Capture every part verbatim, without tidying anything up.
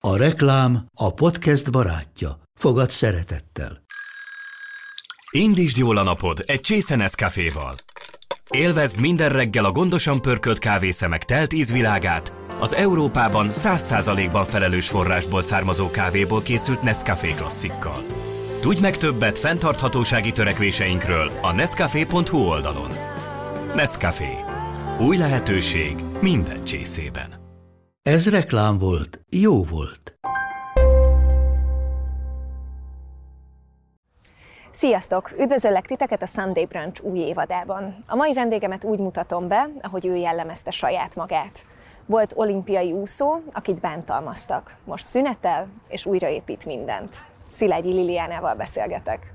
A reklám a podcast barátja. Fogad szeretettel. Indítsd jól a napod egy csésze Nescaféval. Élvezd minden reggel a gondosan pörkölt kávészemek telt ízvilágát, az Európában száz százalékban felelős forrásból származó kávéból készült Nescafé klasszikkal. Tudj meg többet fenntarthatósági törekvéseinkről a nescafé pont hu oldalon. Nescafé. Új lehetőség minden csészében. Ez reklám volt, jó volt. Sziasztok! Üdvözöllek titeket a Sunday Brunch új évadában. A mai vendégemet úgy mutatom be, ahogy ő jellemezte saját magát. Volt olimpiai úszó, akit bántalmaztak. Most szünetel, és újraépít mindent. Szilágyi Liliánával beszélgetek.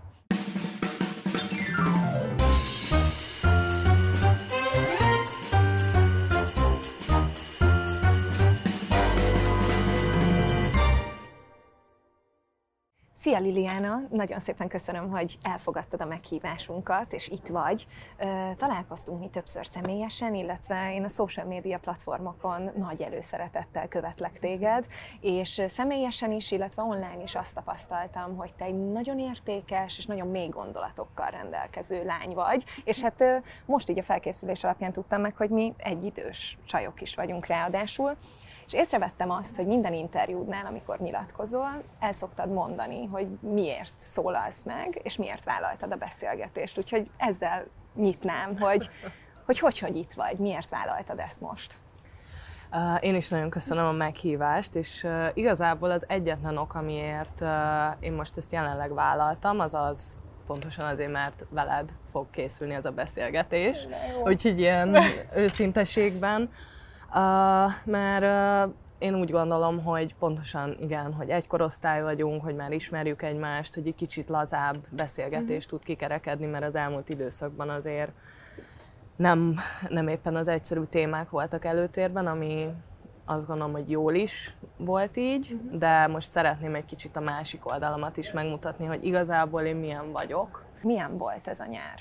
Szia Liliana! Nagyon szépen köszönöm, hogy elfogadtad a meghívásunkat, és itt vagy. Találkoztunk mi többször személyesen, illetve én a social media platformokon nagy előszeretettel követlek téged, és személyesen is, illetve online is azt tapasztaltam, hogy te egy nagyon értékes és nagyon mély gondolatokkal rendelkező lány vagy, és hát most így a felkészülés alapján tudtam meg, hogy mi egyidős csajok is vagyunk ráadásul. És észrevettem azt, hogy minden interjúdnál, amikor nyilatkozol, el szoktad mondani, hogy miért szólalsz meg, és miért vállaltad a beszélgetést. Úgyhogy ezzel nyitnám, hogy hogy, hogy, hogy itt vagy, miért vállaltad ezt most? Uh, én is nagyon köszönöm a meghívást, és uh, igazából az egyetlen ok, amiért uh, én most ezt jelenleg vállaltam, az az pontosan azért, mert veled fog készülni ez a beszélgetés. Úgyhogy ilyen őszinteségben. Uh, mert uh, én úgy gondolom, hogy pontosan igen, hogy egy korosztály vagyunk, hogy már ismerjük egymást, hogy egy kicsit lazább beszélgetés uh-huh. tud kikerekedni, mert az elmúlt időszakban azért nem, nem éppen az egyszerű témák voltak előtérben, ami azt gondolom, hogy jól is volt így, uh-huh. de most szeretném egy kicsit a másik oldalamat is megmutatni, hogy igazából én milyen vagyok. Milyen volt ez a nyár?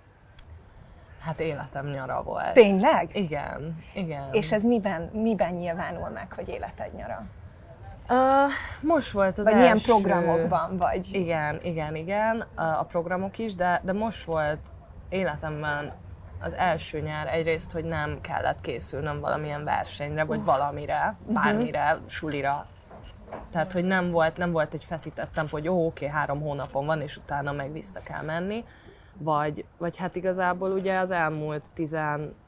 Hát életem nyara volt. Tényleg? Igen, igen. És ez miben, miben nyilvánul meg, hogy életed nyara? Uh, most volt az vagy első... milyen programokban vagy? Igen, igen, igen, a programok is, de, de most volt életemben az első nyár egyrészt, hogy nem kellett készülnöm valamilyen versenyre, vagy valamire, bármire, uh-huh. sulira. Tehát, hogy nem volt, nem volt egy feszített tempó, hogy ó, oké, három hónapon van, és utána meg vissza kell menni. Vagy, vagy hát igazából ugye az elmúlt tíz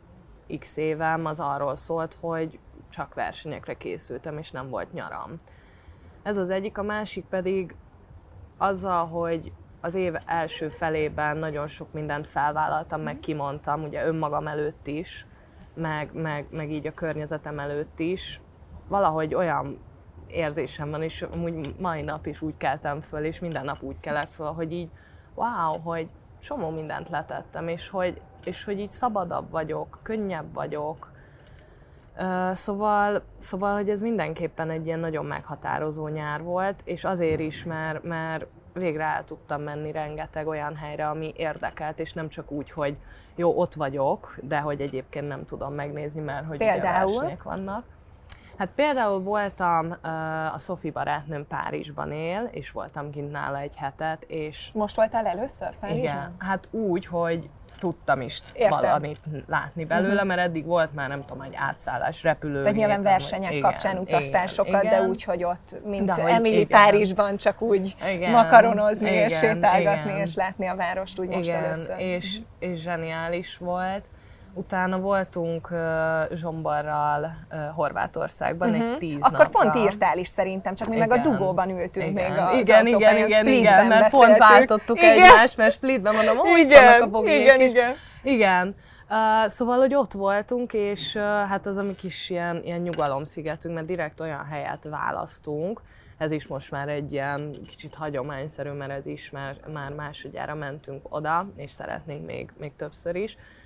x évem az arról szólt, hogy csak versenyekre készültem, és nem volt nyaram. Ez az egyik, a másik pedig azzal, hogy az év első felében nagyon sok mindent felvállaltam, meg kimondtam, ugye önmagam előtt is, meg, meg, meg így a környezetem előtt is. Valahogy olyan érzésem van, és amúgy mai nap is úgy keltem föl, és minden nap úgy kelek föl, hogy így wow, hogy csomó mindent letettem, és hogy, és hogy így szabadabb vagyok, könnyebb vagyok. Uh, szóval, szóval, hogy ez mindenképpen egy ilyen nagyon meghatározó nyár volt, és azért is, mert, mert végre el tudtam menni rengeteg olyan helyre, ami érdekelt, és nem csak úgy, hogy jó, ott vagyok, de hogy egyébként nem tudom megnézni, mert hogy ugye versenyek vannak. Hát például voltam, uh, a Szofi barátnőm Párizsban él, és voltam kint nála egy hetet, és... Most voltál először Párizsban? Igen, hát úgy, hogy tudtam is Értem. valamit látni belőle, uh-huh. mert eddig volt már nem tudom, egy átszállás, repülőgép. Tehát nyilván versenyek igen, kapcsán utaztál igen, sokat, igen. de úgy, hogy ott, mint de, hogy Emily igen. Párizsban, csak úgy igen, makaronozni igen, és sétálgatni, igen. és látni a várost úgy most igen, először. És, és zseniális volt. Utána voltunk uh, Zsomborral uh, Horvátországban uh-huh. egy tíz Akkor napra. pont írtál is szerintem, csak mi igen. meg a dugóban ültünk igen. még az igen, igen, igen, igen, mert beszéltük. pont váltottuk igen. egymást, mert Splitben mondom, hogy itt vannak a bogiék igen, is. igen. Igen. Uh, szóval, hogy ott voltunk, és uh, hát az a mi kis ilyen, ilyen nyugalomszigetünk, mert direkt olyan helyet választunk. Ez is most már egy ilyen kicsit hagyományszerű, mert ez is már, már másodjára mentünk oda, és szeretnénk még, még többször is.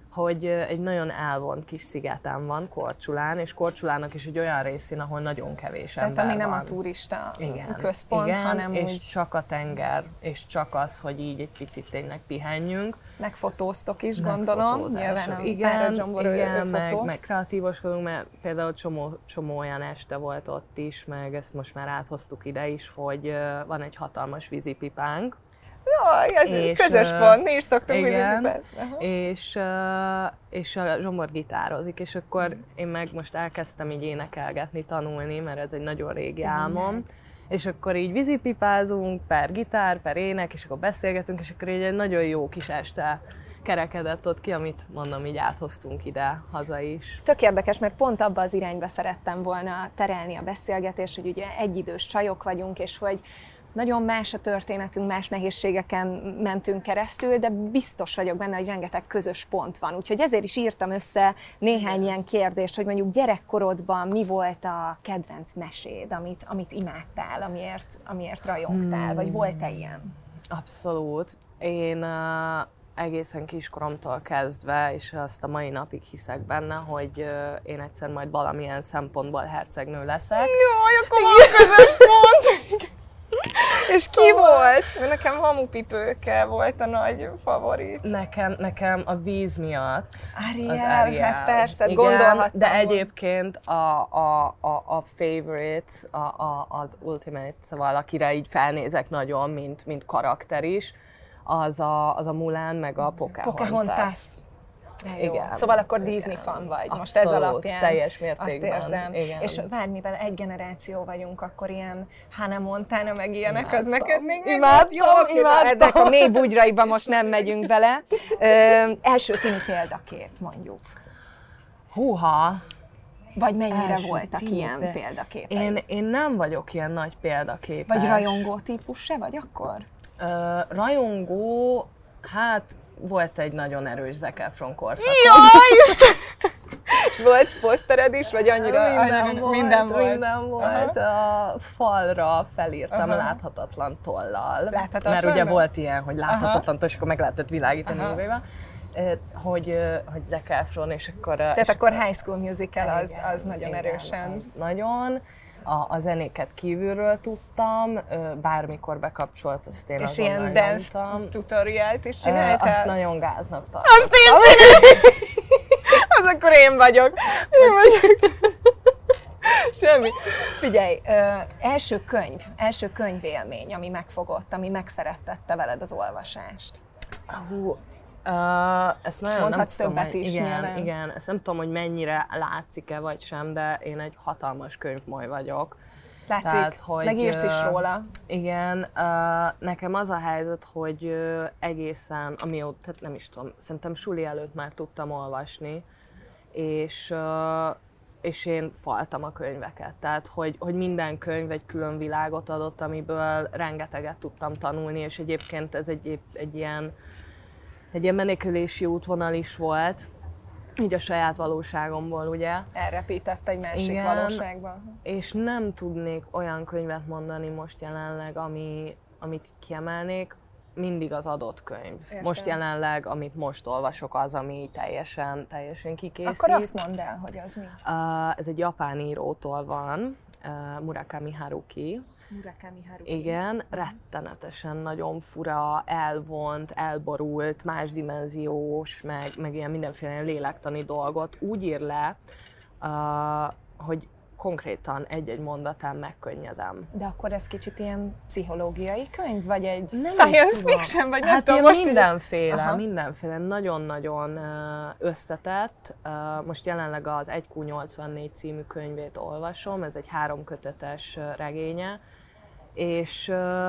hogy egy nagyon elvont kis szigeten van, Korčulán, és Korčulának is egy olyan részén, ahol nagyon kevés Tehát ember ami nem van. a turista igen, központ, igen, hanem és úgy... csak a tenger, és csak az, hogy így egy picit tényleg pihenjünk. Megfotóztok is, gondolom, nyilván a igen, páradzsombor igen, fotó. meg, meg kreatívoskodunk, mert például csomó, csomó olyan este volt ott is, meg ezt most már áthoztuk ide is, hogy uh, van egy hatalmas vízipipánk. Jaj, ez és, közös pont, mi is szoktunk vízipipát. És, uh, és a Zsombor gitározik, és akkor én meg most elkezdtem így énekelgetni, tanulni, mert ez egy nagyon régi álmom. És akkor így vízipipázunk, per gitár, per ének, és akkor beszélgetünk, és akkor így egy nagyon jó kis este kerekedett ott ki, amit mondom, így áthoztunk ide, haza is. Tök érdekes, mert pont abba az irányba szerettem volna terelni a beszélgetést, hogy ugye egyidős csajok vagyunk, és hogy nagyon más a történetünk, más nehézségeken mentünk keresztül, de biztos vagyok benne, hogy rengeteg közös pont van. Úgyhogy ezért is írtam össze néhány ilyen kérdést, hogy mondjuk gyerekkorodban mi volt a kedvenc meséd, amit, amit imádtál, amiért, amiért rajongtál, hmm. vagy volt-e ilyen? Abszolút. Én uh, egészen kiskoromtól kezdve, és azt a mai napig hiszek benne, hogy uh, én egyszer majd valamilyen szempontból hercegnő leszek. Jaj, akkor van közös pont! És ki szóval... volt? Mert nekem Hamupipőke volt a nagy favorit. Nekem, nekem a víz miatt Ariel, az Ariel. Hát persze, igen, gondolhattam. De egyébként a, a, a, a favorite, a, a, az ultimate, szóval akire így felnézek nagyon, mint, mint karakter is, az a, az a Mulan meg a Pocahontas. Pocahontas. Igen, szóval akkor Disney igen. fan vagy, most abszolút, ez alapján. Teljes mértékben. Azt érzem. Igen. És várj, mivel egy generáció vagyunk, akkor ilyen Hannah Montana meg ilyenek, imádtam. Az neked még imádtam, jó, imádtam. Ezek a mély bugyraiba most nem megyünk bele. Ö, első tini példakép, mondjuk. Húha! Vagy mennyire első voltak tini ilyen pé... példaképek? Én, én nem vagyok ilyen nagy példaképes. Vagy rajongó típus se vagy akkor? Ö, rajongó, hát volt egy nagyon erős Zac Efron korszakom. Jaj, Isten! És volt posztered is, vagy annyira? Minden, annyira, volt, minden volt. Minden volt. Aha. A falra felírtam Aha. láthatatlan tollal. Láthatatlan? Mert ugye volt ilyen, hogy láthatatlan toll, és akkor meg lehetett világítani jövőben. Hogy, hogy Zac Efron, és akkor... Tehát és akkor High School Musical az, igen, az nagyon igen, erősen. Az nagyon. A, a zenéket kívülről tudtam, bármikor bekapcsolt, azt én és ilyen dance tutoriált is csináltál? Azt nagyon gáznak tartottam. Azt én csináltam! Az akkor én vagyok. Én vagyok. Semmi. Figyelj, ö, első könyv, első könyvélmény, ami megfogott, ami megszerettette veled az olvasást. Hú, Uh, ezt nagyon mondhatsz nem többet tudom, is, igen, nyilván. igen, ezt nem tudom, hogy mennyire látszik-e vagy sem, de én egy hatalmas könyvmoly vagyok. Látszik, Tehát, hogy, megírsz is róla. Igen, uh, nekem az a helyzet, hogy uh, egészen, amióta, tehát nem is tudom, szerintem suli előtt már tudtam olvasni, és, uh, és én faltam a könyveket. Tehát, hogy, hogy minden könyv egy külön világot adott, amiből rengeteget tudtam tanulni, és egyébként ez egy, egy ilyen Egy ilyen menekülési útvonal is volt, így a saját valóságomból, ugye. Elrepített egy másik igen, valóságba. És nem tudnék olyan könyvet mondani most jelenleg, ami, amit kiemelnék, mindig az adott könyv. Értem. Most jelenleg, amit most olvasok, az, ami teljesen, teljesen kikészít. Akkor azt mondd el, hogy az mi? Uh, ez egy japán írótól van, uh, Murakami Haruki. Murakami Haruki. Igen, rettenetesen nagyon fura, elvont, elborult, másdimenziós, meg, meg ilyen mindenféle lélektani dolgot úgy ír le, uh, hogy konkrétan egy-egy mondatán megkönnyezem. De akkor ez kicsit ilyen pszichológiai könyv, vagy egy nem science fiction, vagy nem hát tudom, most mindenféle, Aha. mindenféle, nagyon-nagyon összetett. Most jelenleg az egy kú nyolcvannégy című könyvét olvasom, ez egy háromkötetes regénye, és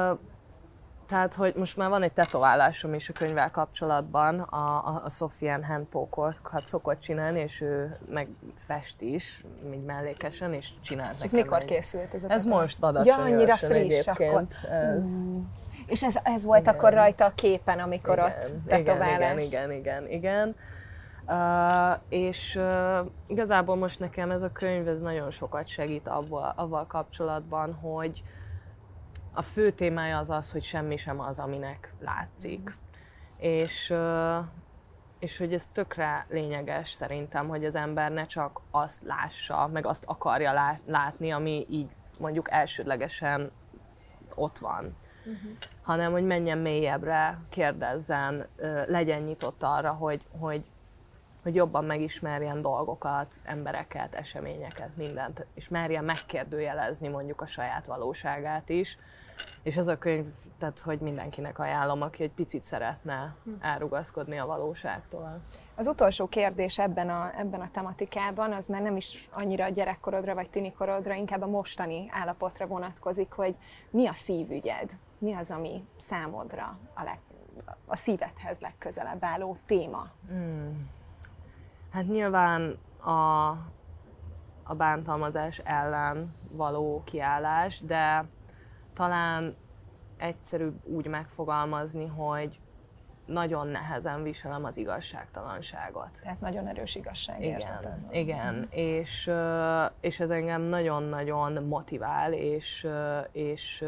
tehát, hogy most már van egy tetoválásom is a könyvvel kapcsolatban, a, a, a Sofian handpoke-ot szokott csinálni, és ő meg fest is, így mellékesen, és csinált és nekem mikor egy... készült ez a Ez most ja, annyira friss akkor. Ez... Mm. És ez, ez volt igen. akkor rajta a képen, amikor igen, ott tetoválás? Igen, igen, igen, igen. Uh, és uh, igazából most nekem ez a könyv ez nagyon sokat segít avval, avval kapcsolatban, hogy a fő témája az az, hogy semmi sem az, aminek látszik. Mm. És, uh, és hogy ez tökre lényeges szerintem, hogy az ember ne csak azt lássa, meg azt akarja látni, ami így mondjuk elsődlegesen ott van, uh-huh. hanem hogy menjen mélyebbre, kérdezzen, legyen nyitott arra, hogy, hogy, hogy jobban megismerjen dolgokat, embereket, eseményeket, mindent, és merjen megkérdőjelezni mondjuk a saját valóságát is. És ez a könyv, tehát hogy mindenkinek ajánlom, aki egy picit szeretne elrugaszkodni a valóságtól. Az utolsó kérdés ebben a, ebben a tematikában, az már nem is annyira a gyerekkorodra vagy tinikorodra, inkább a mostani állapotra vonatkozik, hogy mi a szívügyed? Mi az, ami számodra a, leg, a szívedhez legközelebb álló téma? Hmm. Hát nyilván a, a bántalmazás ellen való kiállás, de talán egyszerűbb úgy megfogalmazni, hogy nagyon nehezen viselem az igazságtalanságot. Tehát nagyon erős igazságérzeted. Igen, igen. És, és ez engem nagyon-nagyon motivál, és, és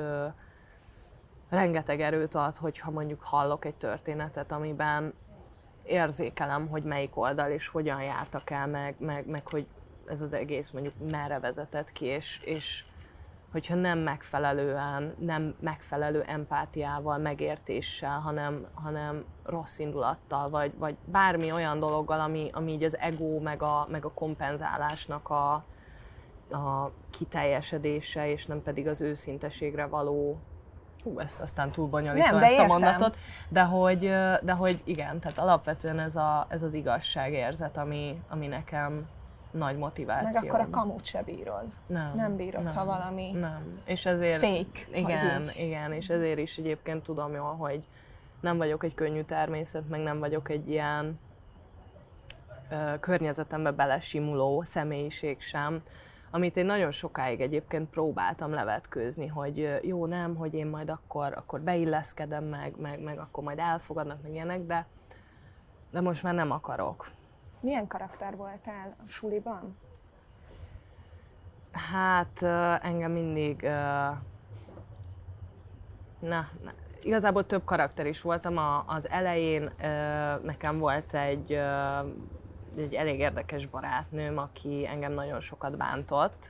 rengeteg erőt ad, hogyha mondjuk hallok egy történetet, amiben érzékelem, hogy melyik oldal és hogyan jártak el, meg, meg, meg hogy ez az egész mondjuk merre vezetett ki, és, és hogyha nem megfelelően, nem megfelelő empátiával, megértéssel, hanem, hanem rossz indulattal, vagy, vagy bármi olyan dologgal, ami, ami így az ego, meg a, meg a kompenzálásnak a, a kiteljesedése, és nem pedig az őszinteségre való, hú, ezt aztán túl bonyolítom ezt a mondatot, de hogy, de hogy igen, tehát alapvetően ez, a, ez az igazságérzet, ami, ami nekem nagy motiváció. Meg akkor a kamut se bírod. Nem. Nem bírod, nem, ha valami nem. És ezért, fake. Igen, igen, és ezért is egyébként tudom jól, hogy nem vagyok egy könnyű természet, meg nem vagyok egy ilyen ö, környezetembe belesimuló személyiség sem, amit én nagyon sokáig egyébként próbáltam levetkőzni, hogy jó, nem, hogy én majd akkor, akkor beilleszkedem, meg, meg, meg akkor majd elfogadnak, meg ilyenek, de, de most már nem akarok. Milyen karakter voltál a suliban? Hát engem mindig, na, na, igazából több karakter is voltam. A, az elején nekem volt egy, egy elég érdekes barátnőm, aki engem nagyon sokat bántott,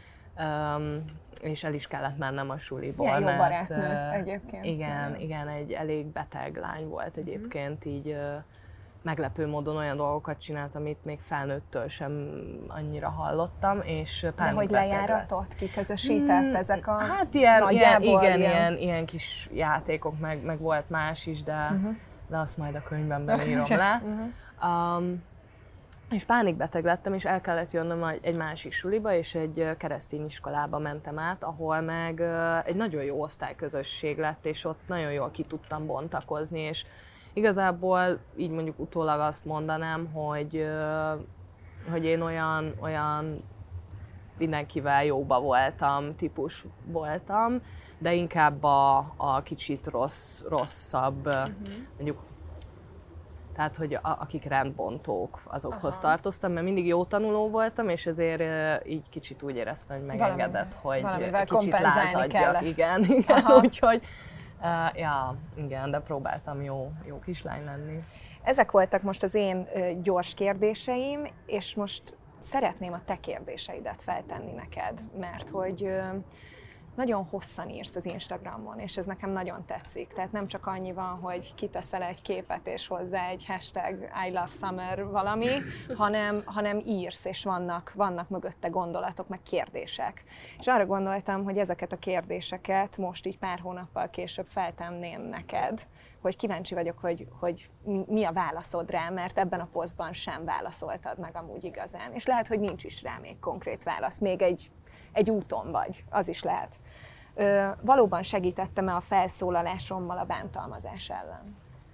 és el is kellett mennem a suliból. Milyen jó mert, barátnő egyébként. Igen, igen, egy elég beteg lány volt egyébként, mm. így meglepő módon olyan dolgokat csinált, amit még felnőttől sem annyira hallottam, és De hogy lejáratott, kiközösített hmm, ezek a hát ilyen, ilyen, igen, ilyen... ilyen, ilyen kis játékok, meg, meg volt más is, de, uh-huh. de azt majd a könyvben beírom le. uh-huh. um, és pánikbeteg lettem, és el kellett jönnöm egy másik suliba, és egy keresztény iskolába mentem át, ahol meg egy nagyon jó osztályközösség lett, és ott nagyon jól ki tudtam bontakozni, és igazából így mondjuk utólag azt mondanám, hogy, hogy én olyan, olyan mindenkivel jóba voltam, típus voltam, de inkább a, a kicsit rossz, rosszabb, uh-huh. mondjuk, tehát hogy a, akik rendbontók, azokhoz Aha. tartoztam, mert mindig jó tanuló voltam, és ezért így kicsit úgy éreztem, hogy megengedett, Valamivel, hogy kicsit lázadjak. Igen, igen, úgyhogy Uh, ja, igen, de próbáltam jó, jó kislány lenni. Ezek voltak most az én uh, gyors kérdéseim, és most szeretném a te kérdéseidet feltenni neked, mert hogy uh, nagyon hosszan írsz az Instagramon, és ez nekem nagyon tetszik. Tehát nem csak annyi van, hogy kiteszel egy képet, és hozzá egy hashtag I love summer valami, hanem, hanem írsz, és vannak, vannak mögötte gondolatok, meg kérdések. És arra gondoltam, hogy ezeket a kérdéseket most így pár hónappal később feltenném neked, hogy kíváncsi vagyok, hogy, hogy mi a válaszod rá, mert ebben a posztban sem válaszoltad meg amúgy igazán. És lehet, hogy nincs is rá még konkrét válasz, még egy egy úton vagy, az is lehet. Ö, valóban segítettem-e a felszólalásommal a bántalmazás ellen?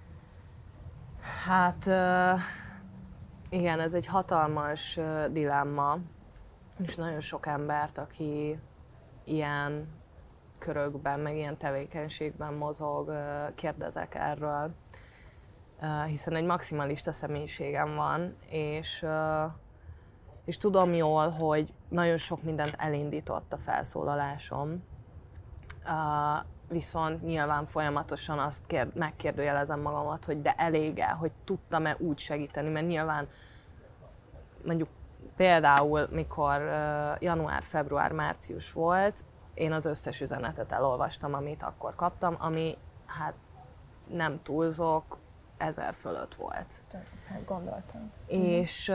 Hát igen, ez egy hatalmas dilemma, és nagyon sok embert, aki ilyen körökben, meg ilyen tevékenységben mozog, kérdezek erről, hiszen egy maximalista személyiségem van, és És tudom jól, hogy nagyon sok mindent elindított a felszólalásom, viszont nyilván folyamatosan azt kér, megkérdőjelezem magamat, hogy de elég-e, hogy tudtam-e úgy segíteni, mert nyilván mondjuk például, mikor január, február, március volt, én az összes üzenetet elolvastam, amit akkor kaptam, ami hát nem túlzok, ezer fölött volt. Hát gondoltam. És,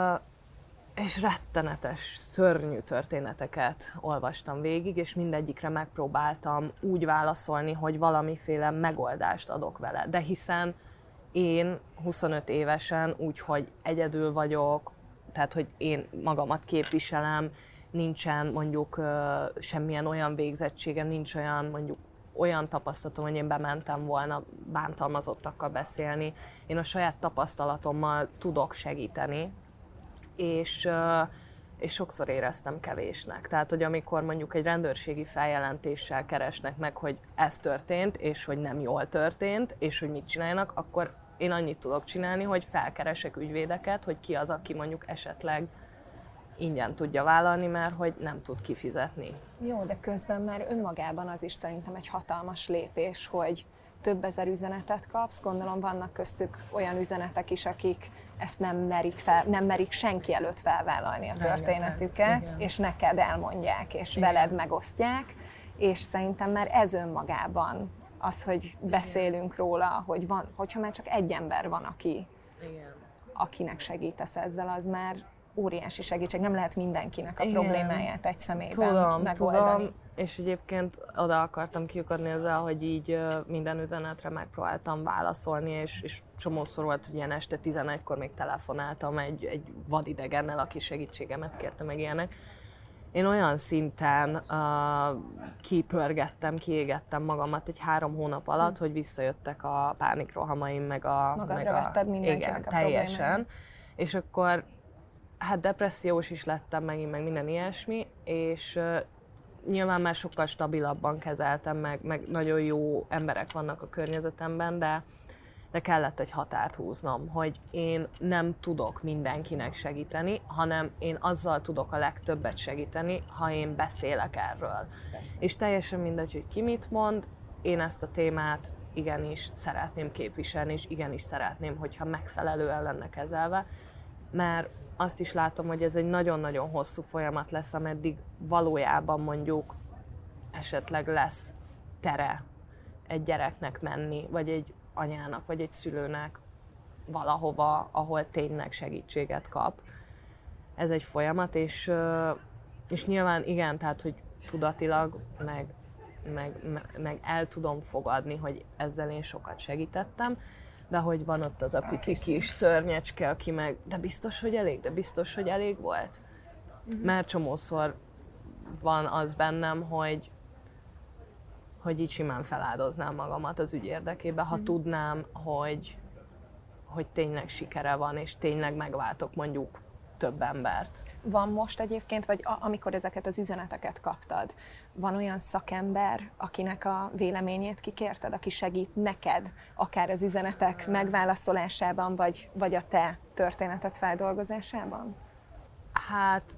és rettenetes, szörnyű történeteket olvastam végig, és mindegyikre megpróbáltam úgy válaszolni, hogy valamiféle megoldást adok vele. De hiszen én huszonöt évesen úgy, hogy egyedül vagyok, tehát hogy én magamat képviselem, nincsen mondjuk semmilyen olyan végzettségem, nincs olyan mondjuk olyan tapasztalatom, hogy én bementem volna bántalmazottakkal beszélni. Én a saját tapasztalatommal tudok segíteni, és, és sokszor éreztem kevésnek. Tehát, hogy amikor mondjuk egy rendőrségi feljelentéssel keresnek meg, hogy ez történt, és hogy nem jól történt, és hogy mit csinálnak, akkor én annyit tudok csinálni, hogy felkeresek ügyvédeket, hogy ki az, aki mondjuk esetleg ingyen tudja vállalni, mert hogy nem tud kifizetni. Jó, de közben már önmagában az is szerintem egy hatalmas lépés, hogy több ezer üzenetet kapsz, gondolom vannak köztük olyan üzenetek is, akik ezt nem merik, fel, nem merik senki előtt felvállalni a történetüket, igen, és neked elmondják, és igen, veled megosztják, és szerintem már ez önmagában az, hogy beszélünk igen, róla, hogy van, hogyha már csak egy ember van, aki, igen, akinek segítesz ezzel, az már óriási segítség, nem lehet mindenkinek a igen, problémáját egy személyben tudom, megoldani. Tudom, és egyébként oda akartam kiukadni ezzel, hogy így minden üzenetre megpróbáltam válaszolni, és, és csomószor volt, hogy ilyen este tizenegykor még telefonáltam egy, egy vadidegennel, aki segítségemet kérte, meg ilyenek. Én olyan szinten uh, kipörgettem, kiégettem magamat egy három hónap alatt, hm. hogy visszajöttek a pánikrohamaim, meg a... Magadra meg a, vetted mindenkinek igen, a teljesen. problémáját. És akkor hát depressziós is lettem megint, meg minden ilyesmi, és uh, nyilván már sokkal stabilabban kezeltem, meg, meg nagyon jó emberek vannak a környezetemben, de, de kellett egy határt húznom, hogy én nem tudok mindenkinek segíteni, hanem én azzal tudok a legtöbbet segíteni, ha én beszélek erről. Persze. És teljesen mindegy, hogy ki mit mond, én ezt a témát igenis szeretném képviselni, és igenis szeretném, hogyha megfelelően lenne kezelve, mert azt is látom, hogy ez egy nagyon-nagyon hosszú folyamat lesz, ameddig valójában mondjuk esetleg lesz tere egy gyereknek menni, vagy egy anyának, vagy egy szülőnek valahova, ahol tényleg segítséget kap. Ez egy folyamat, és, és nyilván igen, tehát, hogy tudatilag meg, meg, meg el tudom fogadni, hogy ezzel én sokat segítettem, de hogy van ott az a pici kis szörnyecske, aki meg, de biztos, hogy elég, de biztos, hogy elég volt. Uh-huh. Mert csomószor van az bennem, hogy, hogy így simán feláldoznám magamat az ügy érdekében, ha uh-huh. tudnám, hogy, hogy tényleg sikere van, és tényleg megváltok mondjuk több embert. Van most egyébként, vagy a, amikor ezeket az üzeneteket kaptad, van olyan szakember, akinek a véleményét kikérted, aki segít neked, akár az üzenetek megválaszolásában, vagy, vagy a te történeted feldolgozásában? Hát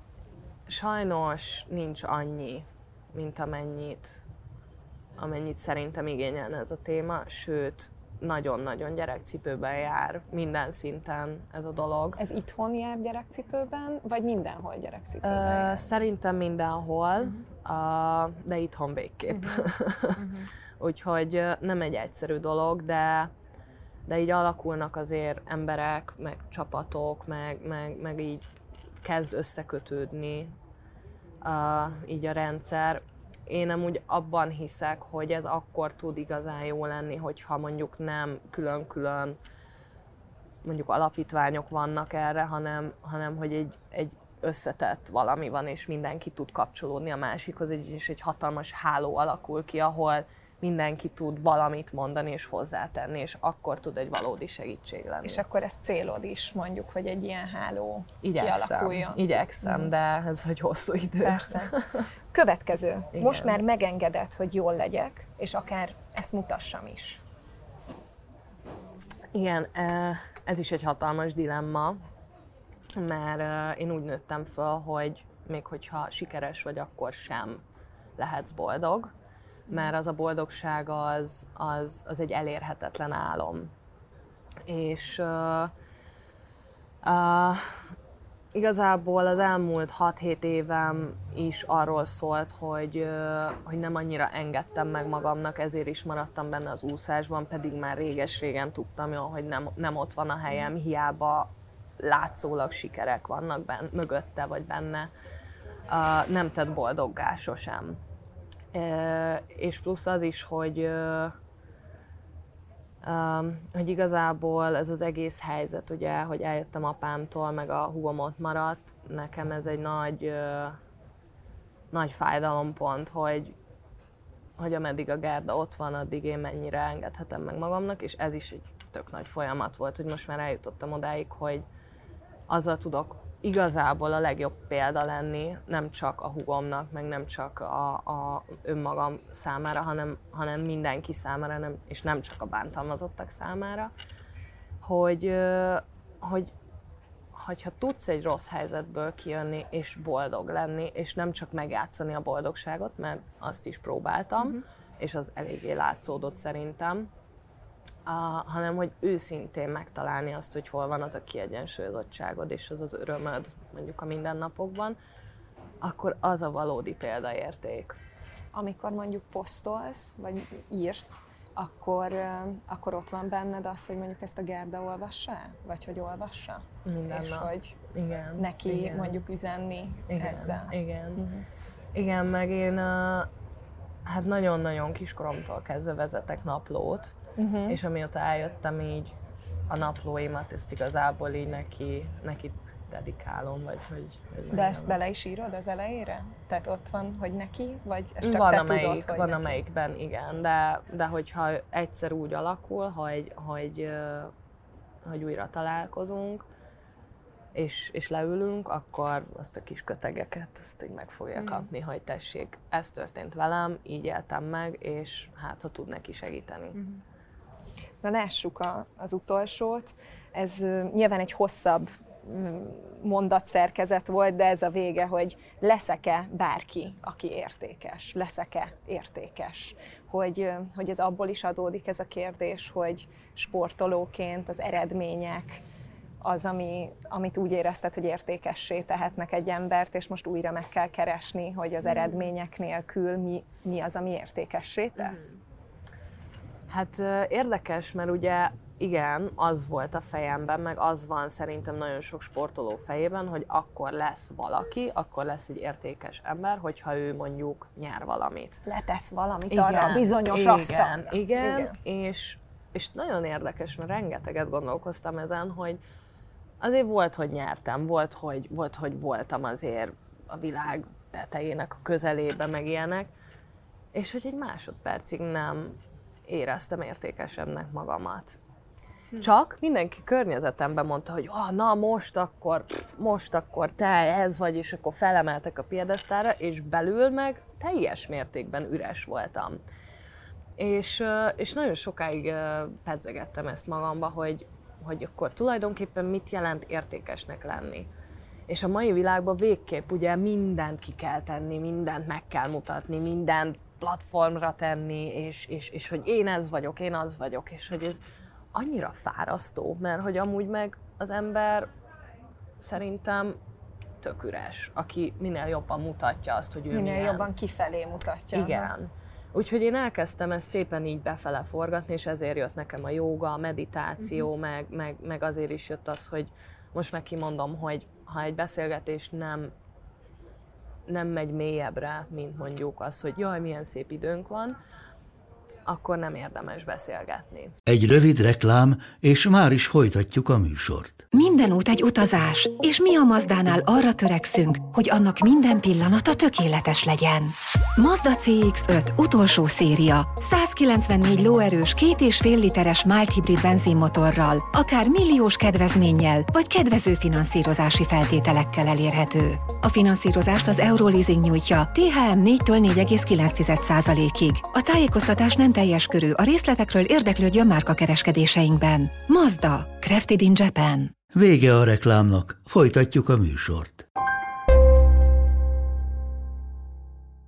sajnos nincs annyi, mint amennyit, amennyit szerintem igényelne ez a téma, sőt, nagyon-nagyon gyerekcipőben jár minden szinten ez a dolog. Ez itthon jár gyerekcipőben, vagy mindenhol gyerekcipőben jár? Szerintem mindenhol, uh-huh. de itthon végképp. Uh-huh. Uh-huh. Úgyhogy nem egy egyszerű dolog, de, de így alakulnak azért emberek, meg csapatok, meg, meg, meg így kezd összekötődni uh, így a rendszer. Én amúgy abban hiszek, hogy ez akkor tud igazán jó lenni, hogyha mondjuk nem külön-külön mondjuk alapítványok vannak erre, hanem, hanem hogy egy, egy összetett valami van, és mindenki tud kapcsolódni a másikhoz, és egy hatalmas háló alakul ki, ahol mindenki tud valamit mondani és hozzátenni, és akkor tud egy valódi segítség lenni. És akkor ez célod is, mondjuk, hogy egy ilyen háló igyekszem, kialakuljon. Igyekszem, mm. de ez egy hosszú idő. Persze. Következő. Igen. Most már megengedett, hogy jól legyek, és akár ezt mutassam is. Igen, ez is egy hatalmas dilemma, mert én úgy nőttem föl, hogy még hogyha sikeres vagy, akkor sem lehetsz boldog. mert az a boldogság az, az, az egy elérhetetlen álom. És uh, uh, igazából az elmúlt hat-hét évem is arról szólt, hogy, uh, hogy nem annyira engedtem meg magamnak, ezért is maradtam benne az úszásban, pedig már réges-régen tudtam jól, hogy nem, nem ott van a helyem, hiába látszólag sikerek vannak benne, mögötte vagy benne. Uh, nem tett boldoggá sosem. Uh, és plusz az is, hogy, uh, um, hogy igazából ez az egész helyzet, ugye, hogy eljöttem apámtól, meg a húgom ott maradt, nekem ez egy nagy, uh, nagy fájdalompont, hogy, hogy ameddig a Gerda ott van, addig én mennyire engedhetem meg magamnak, és ez is egy tök nagy folyamat volt, hogy most már eljutottam odáig, hogy azzal tudok igazából a legjobb példa lenni, nem csak a húgomnak, meg nem csak a, a önmagam számára, hanem, hanem mindenki számára, nem, és nem csak a bántalmazottak számára, hogy, hogy hogyha tudsz egy rossz helyzetből kijönni és boldog lenni, és nem csak megjátszani a boldogságot, mert azt is próbáltam, uh-huh. és az eléggé látszódott szerintem, Uh, hanem hogy őszintén megtalálni azt, hogy hol van az a kiegyensúlyozottságod és az az örömöd mondjuk a mindennapokban, akkor az a valódi példaérték. Amikor mondjuk posztolsz, vagy írsz, akkor, uh, akkor ott van benned az, hogy mondjuk ezt a Gerda olvassa, vagy hogy olvassa? Minden és nap. hogy igen, neki igen. mondjuk üzenni igen, ezzel. Igen, uh-huh. igen, meg én uh, hát nagyon-nagyon kiskoromtól kezdve vezetek naplót, uh-huh. és amióta eljöttem így a naplóimat, ezt igazából így neki, neki dedikálom, vagy hogy... hogy De ezt bele is írod az elejére? Tehát ott van, hogy neki, vagy ezt csak van te amelyik, tudod, hogy van neki? amelyikben, igen, de, de hogyha egyszer úgy alakul, hogy, hogy, hogy újra találkozunk, és, és leülünk, akkor azt a kis kötegeket azt így meg fogja kapni, mm. hogy tessék, ez történt velem, így éltem meg, és hát, ha tud neki segíteni. Mm. Na lássuk a, az utolsót. Ez uh, nyilván egy hosszabb um, mondatszerkezet volt, de ez a vége, hogy leszek-e bárki, aki értékes? Leszek-e értékes? Hogy, uh, hogy ez abból is adódik ez a kérdés, hogy sportolóként az eredmények az, ami, amit úgy érezted, hogy értékessé tehetnek egy embert, és most újra meg kell keresni, hogy az eredmények nélkül mi, mi az, ami értékessé tesz? Hát érdekes, mert ugye igen, az volt a fejemben, meg az van szerintem nagyon sok sportoló fejében, hogy akkor lesz valaki, akkor lesz egy értékes ember, hogyha ő mondjuk nyer valamit. Letesz valamit igen, arra a bizonyos igen, asztalra. Igen, igen. És, és nagyon érdekes, mert rengeteget gondolkoztam ezen, hogy azért volt, hogy nyertem, volt, hogy, volt, hogy voltam azért a világ tetejének a közelébe, meg ilyenek, és hogy egy másodpercig nem éreztem értékesebbnek magamat. Hm. Csak mindenki környezetemben mondta, hogy ah, na most akkor, pff, most akkor te ez vagy, és akkor felemeltek a piedesztára, és belül meg teljes mértékben üres voltam. És, és nagyon sokáig pedzegettem ezt magamba, hogy, hogy akkor tulajdonképpen mit jelent értékesnek lenni. És a mai világban végképp ugye mindent ki kell tenni, mindent meg kell mutatni, mindent platformra tenni, és, és, és hogy én ez vagyok, én az vagyok, és hogy ez annyira fárasztó, mert hogy amúgy meg az ember szerintem tök üres, aki minél jobban mutatja azt, hogy ő minél milyen. jobban kifelé mutatja. Igen. Úgyhogy én elkezdtem ezt szépen így befele forgatni, és ezért jött nekem a jóga, a meditáció, uh-huh. meg, meg, meg azért is jött az, hogy most meg kimondom, hogy ha egy beszélgetés nem, nem megy mélyebbre, mint mondjuk az, hogy jaj, milyen szép időnk van, akkor nem érdemes beszélgetni. Egy rövid reklám, és már is folytatjuk a műsort. Minden út egy utazás, és mi a Mazdánál arra törekszünk, hogy annak minden pillanata tökéletes legyen. Mazda cé iksz öt utolsó széria, százkilencvennégy lóerős, két és fél literes mild hibrid benzinmotorral, akár milliós kedvezménnyel, vagy kedvező finanszírozási feltételekkel elérhető. A finanszírozást az Euroleasing nyújtja té há em négytől négy egész kilenc százalékig. A tájékoztatás nem teljes körű, a részletekről érdeklődjön márkakereskedéseinkben. Mazda, crafted in Japan. Vége a reklámnak, folytatjuk a műsort.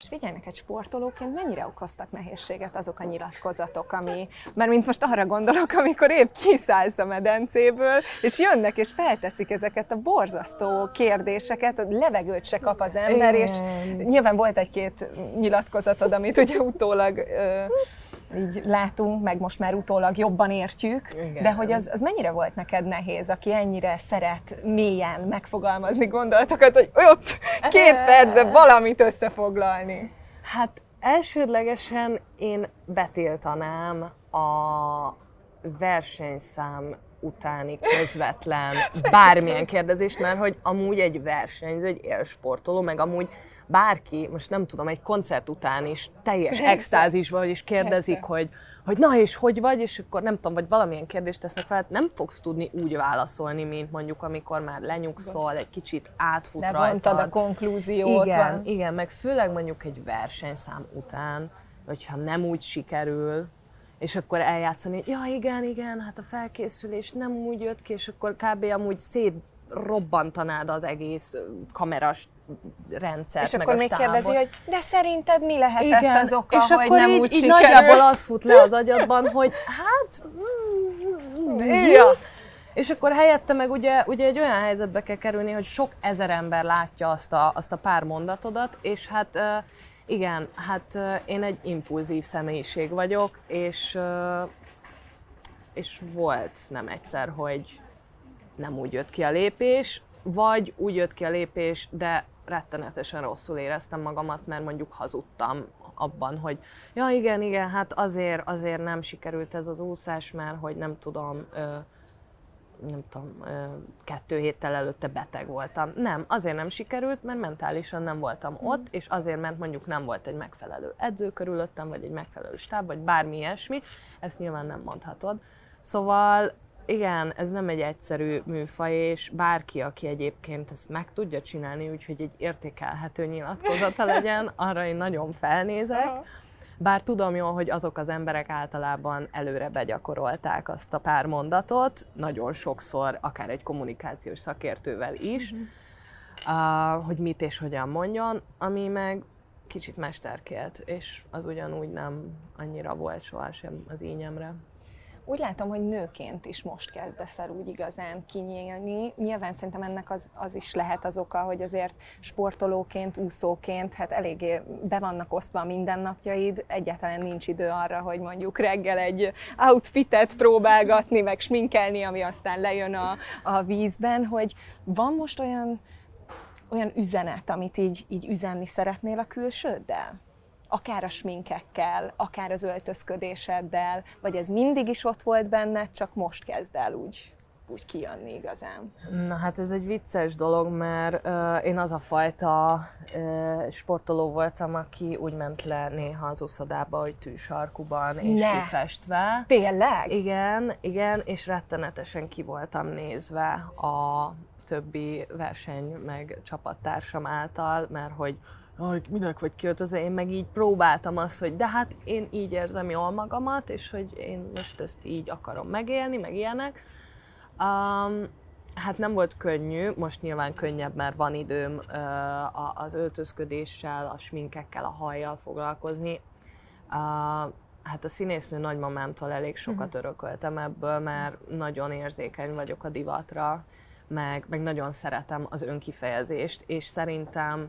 És figyelj, neked sportolóként mennyire okoztak nehézséget azok a nyilatkozatok, ami, mert mint most arra gondolok, amikor épp kiszállsz a medencéből, és jönnek és felteszik ezeket a borzasztó kérdéseket, levegőt se kap az ember, és nyilván volt egy-két nyilatkozatod, amit ugye utólag ö, így látunk, meg most már utólag jobban értjük, igen. De hogy az, az mennyire volt neked nehéz, aki ennyire szeret mélyen megfogalmazni gondolatokat, hogy ott két percben valamit összefoglalni? Hát elsődlegesen én betiltanám a versenyszám utáni közvetlen bármilyen kérdezést, mert hogy amúgy egy versenyző, egy élsportoló, meg amúgy bárki, most nem tudom, egy koncert után is teljes extázisban, és kérdezik, hogy, hogy na és hogy vagy, és akkor nem tudom, vagy valamilyen kérdést tesznek fel, nem fogsz tudni úgy válaszolni, mint mondjuk amikor már lenyugszol, egy kicsit átfut rajtad. Levontad a konklúziót. Igen, van. igen, meg főleg mondjuk egy versenyszám után, hogyha nem úgy sikerül, és akkor eljátszani, ja igen, igen, hát a felkészülés nem úgy jött ki, és akkor kb. Amúgy szétrobbantanád az egész kameras rendszert, és meg akkor a még stábot. kérdezi, hogy de szerinted mi lehetett igen, az oka, és hogy akkor nem így, úgy így sikerül? nagyjából az fut le az agyadban, hogy hát... Ja. És akkor helyette meg ugye, ugye egy olyan helyzetbe kell kerülni, hogy sok ezer ember látja azt a, azt a pár mondatodat, és hát igen, hát én egy impulzív személyiség vagyok, és, és volt nem egyszer, hogy nem úgy jött ki a lépés, vagy úgy jött ki a lépés, de rettenetesen rosszul éreztem magamat, mert mondjuk hazudtam abban, hogy ja igen, igen, hát azért, azért nem sikerült ez az úszás, mert hogy nem tudom, nem tudom, kettő héttel előtte beteg voltam. Nem, azért nem sikerült, mert mentálisan nem voltam ott, és azért, mert mondjuk nem volt egy megfelelő edző körülöttem, vagy egy megfelelő stáb, vagy bármi ilyesmi, ezt nyilván nem mondhatod. Szóval igen, ez nem egy egyszerű műfaj, és bárki, aki egyébként ezt meg tudja csinálni, úgyhogy egy értékelhető nyilatkozata legyen, arra én nagyon felnézek. Bár tudom jól, hogy azok az emberek általában előre begyakorolták azt a pár mondatot, nagyon sokszor, akár egy kommunikációs szakértővel is, uh-huh. uh, hogy mit és hogyan mondjon, ami meg kicsit mesterkélt, és az ugyanúgy nem annyira volt sohasem az ínyemre. Úgy látom, hogy nőként is most kezdesz el úgy igazán kinyílni. Nyilván szerintem ennek az, az is lehet az oka, hogy azért sportolóként, úszóként, hát eléggé be vannak osztva a mindennapjaid, egyáltalán nincs idő arra, hogy mondjuk reggel egy outfitet próbálgatni, meg sminkelni, ami aztán lejön a, a vízben, hogy van most olyan, olyan üzenet, amit így, így üzenni szeretnél a külsőddel? Akár a sminkekkel, akár az öltözködéseddel, vagy ez mindig is ott volt benned, csak most kezd el úgy, úgy kijönni igazán? Na hát ez egy vicces dolog, mert uh, én az a fajta uh, sportoló voltam, aki úgy ment le néha az uszodába, hogy tűsarkuban és ne. kifestve. Tényleg? Igen, igen, és rettenetesen ki voltam nézve a többi verseny meg csapattársam által, mert hogy hogy minek vagy kiöltözve, én meg így próbáltam azt, hogy de hát én így érzem jól magamat, és hogy én most ezt így akarom megélni, meg ilyenek. Um, hát nem volt könnyű, most nyilván könnyebb, mert van időm uh, az öltözködéssel, a sminkekkel, a hajjal foglalkozni. Uh, hát a színésznő nagymamámtól elég sokat örököltem ebből, mert nagyon érzékeny vagyok a divatra, meg, meg nagyon szeretem az önkifejezést, és szerintem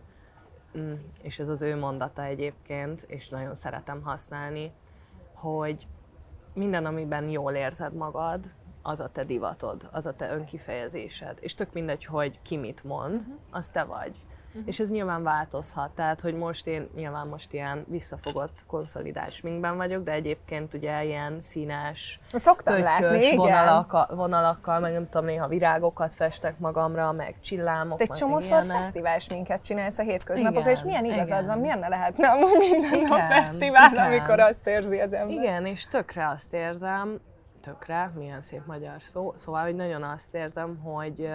és ez az ő mondata egyébként, és nagyon szeretem használni, hogy minden, amiben jól érzed magad, az a te divatod, az a te önkifejezésed. És tök mindegy, hogy ki mit mond, uh-huh. az te vagy. Uh-huh. És ez nyilván változhat, tehát hogy most én nyilván most ilyen visszafogott, konszolidált sminkben vagyok, de egyébként ugye ilyen színes, szoktam látni, vonalak, vonalakkal, meg nem tudom, néha virágokat festek magamra, meg csillámok, te egy meg csomószor ilyenek. fesztivál sminket csinálsz a hétköznapokra, Igen, és milyen igazad igen. van, miért ne lehetne amúgy minden Igen, nap fesztivál, igen. amikor azt érzi az ember? Igen, és tökre azt érzem, tökre, milyen szép magyar szó, szóval, hogy nagyon azt érzem, hogy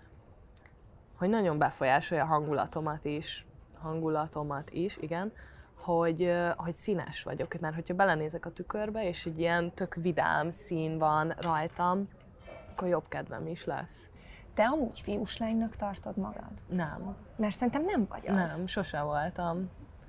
hogy nagyon befolyásolja a hangulatomat is, hangulatomat is, igen, hogy, hogy színes vagyok, mert hogyha belenézek a tükörbe, és egy ilyen tök vidám szín van rajtam, akkor jobb kedvem is lesz. Te amúgy fiúslánynak tartod magad? Nem. Mert szerintem nem vagy az. Nem, sose voltam.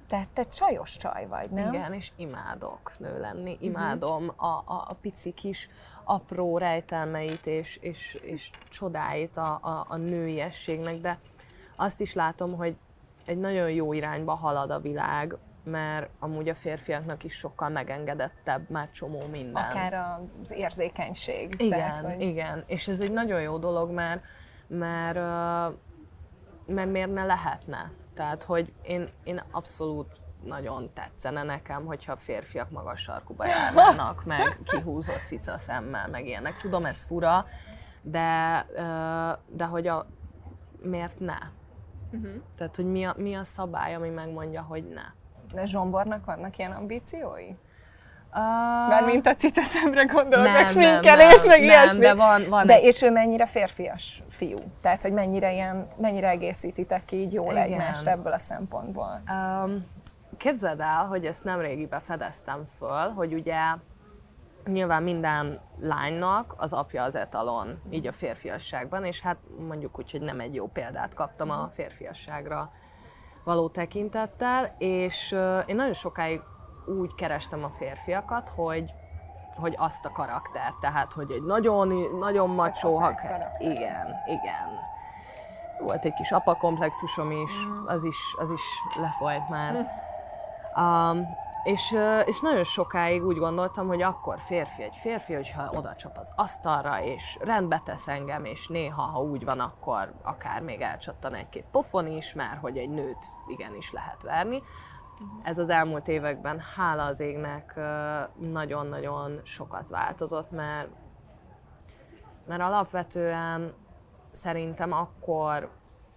Tehát te csajos csaj vagy, nem? Igen, és imádok nő lenni, imádom uh-huh. a, a, a pici kis apró rejtelmeit és, és, és csodáit a, a, a nőiességnek, de azt is látom, hogy egy nagyon jó irányba halad a világ, mert amúgy a férfiaknak is sokkal megengedettebb már csomó minden. Akár az érzékenység. Igen, tehát, hogy... igen, és ez egy nagyon jó dolog, mert, mert, mert miért ne lehetne? Tehát, hogy én, én abszolút nagyon tetszene nekem, hogyha férfiak magas sarkuba járnának, meg kihúzott cica szemmel, meg ilyenek. Tudom, ez fura, de, de hogy a, miért ne? Uh-huh. Tehát, hogy mi a, mi a szabály, ami megmondja, hogy ne. De Zsombornak vannak ilyen ambíciói? Uh, Mármint a cica szemre gondolok, nem, meg sminkelés, nem, meg nem, ilyesmi. De, van, van de egy... és ő mennyire férfias fiú? Tehát, hogy mennyire, ilyen, mennyire egészítitek ki így jól Igen. egymást ebből a szempontból? Um, képzeld el, hogy ezt nemrégiben fedeztem föl, hogy ugye nyilván minden lánynak az apja az etalon, így a férfiasságban, és hát mondjuk úgy, hogy nem egy jó példát kaptam a férfiasságra való tekintettel, és uh, én nagyon sokáig úgy kerestem a férfiakat, hogy, hogy azt a karaktert, tehát hogy egy nagyon, nagyon macsó, ha igen, igen. Volt egy kis apakomplexusom is, az is, az is lefolyt már. Um, és, és nagyon sokáig úgy gondoltam, hogy akkor férfi egy férfi, hogyha oda csap az asztalra, és rendbe tesz engem, és néha, ha úgy van, akkor akár még elcsattan egy-két pofon is, mert hogy egy nőt igenis lehet verni. Ez az elmúlt években, hála az égnek, nagyon-nagyon sokat változott, mert, mert alapvetően szerintem akkor,